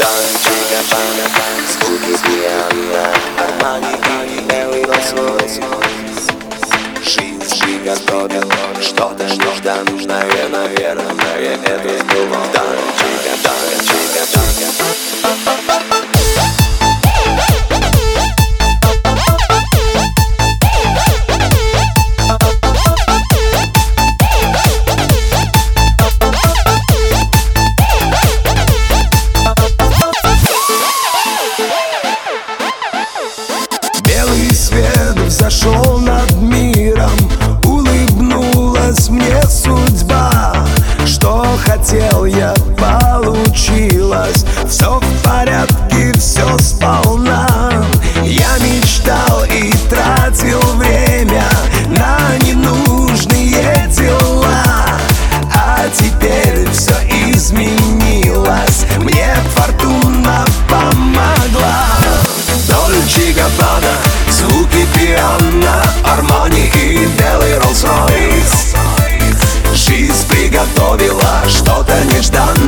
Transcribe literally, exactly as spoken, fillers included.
Дольче Габбана, звуки пиано, Армани и белый Rolls-Royce. Жизнь готовит что-то нежданное, наверное, это было Дольче Габбана, Дольче Габбана. Белый свет взошел над миром, улыбнулась мне судьба. Что хотел, я получилось. Все в порядке, все сполна. Я мечтал и тратил время на ненужные дела, а теперь все изменилось, мне фортуна помогла. Дольче Габбана, звуки пиано, Армани и белый Rolls-Royce. Жизнь приготовила что-то нежданное,